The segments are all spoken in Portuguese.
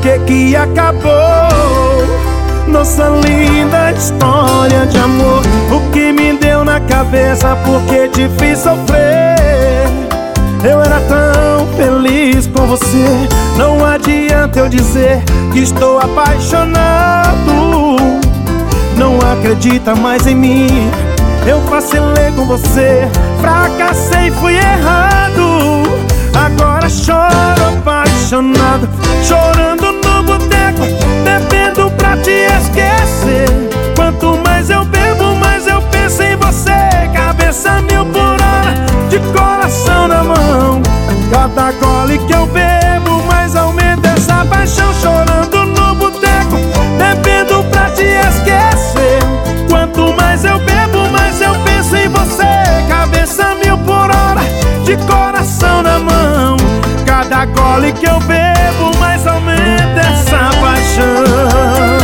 que acabou nossa linda história de amor? O que me deu na cabeça, porque te fiz sofrer? Eu era tão feliz com você. Não adianta eu dizer que estou apaixonado. Não acredita mais em mim. Eu vacilei com você, fracassei, fui errado. Agora choro apaixonado, chorando no boteco, bebendo pra te esquecer. Quanto mais eu bebo, mais eu penso em você. Cabeça mil por hora, de coração na mão. Cada gole que eu bebo, mais aumenta essa paixão. Chorando no boteco, bebendo pra te esquecer. Quanto mais eu bebo, mais eu penso em você. Cabeça mil por hora, de coração na mão. Cada gole que eu bebo, mais aumenta essa paixão.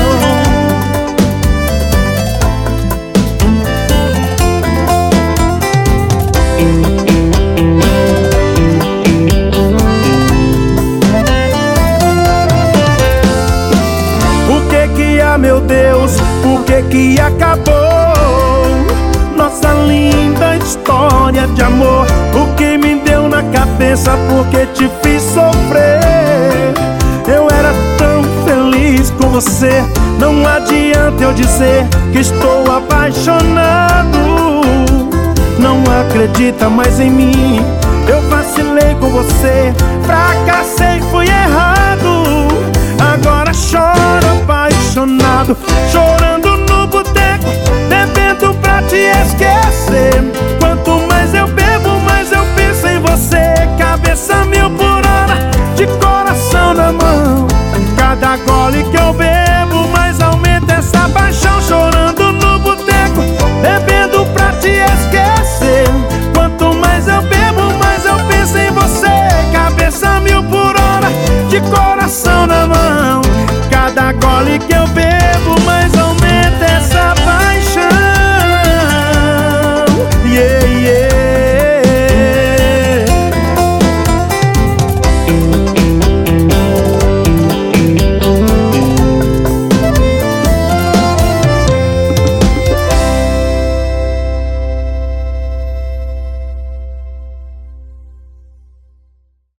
Meu Deus, por que acabou nossa linda história de amor? O que me deu na cabeça, porque te fiz sofrer? Eu era tão feliz com você. Não adianta eu dizer que estou apaixonado. Não acredita mais em mim. Eu vacilei com você, fracassei, fui errado. Agora choro apaixonado, chorando no boteco, bebendo pra te esquecer. Quanto mais eu bebo, mais eu penso em você. Cabeça mil por hora, de coração na mão. Cada gole que eu bebo, mais aumenta essa paixão. Chorando no boteco, bebendo pra te esquecer. Quanto mais eu bebo, mais eu penso em você. Cabeça mil por hora, de coração na mão. Cada gole que eu bebo,